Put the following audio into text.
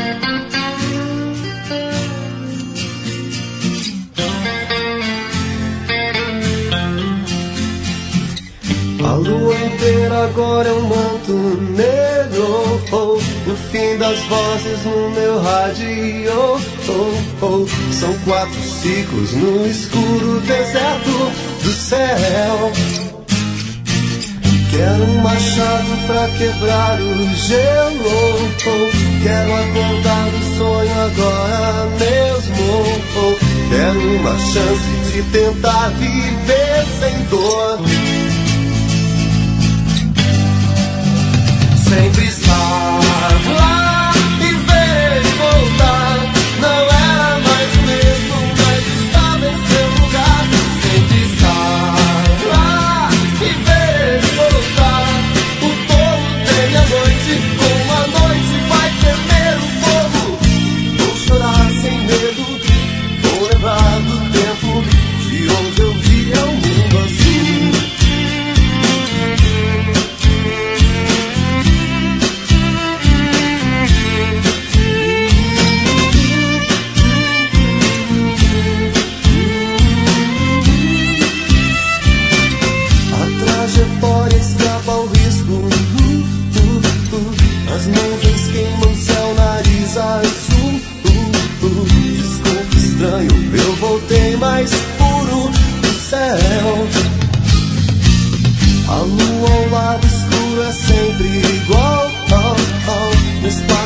A lua inteira agora é um manto negro, oh, o fim das vozes no meu rádio, oh, oh. São 4 ciclos no escuro deserto do céu. Quero um machado pra quebrar o gelo, oh. Quero acordar do sonho agora mesmo, oh. Quero uma chance de tentar viver sem dor. Sempre estar lá e ver ele voltar. Não era mais o mesmo, mas estava em seu lugar. Sempre estar lá e ver ele voltar. O povo tem a noite, como a noite vai tremer o fogo. Vou chorar sem medo, vou lembrar do tempo de onde eu via o mundo assim. Escapa ao risco, as nuvens queimam seu nariz azul. Desculpe, estranho, eu voltei mais puro do céu. A lua ao lado escuro é sempre igual, oh, oh.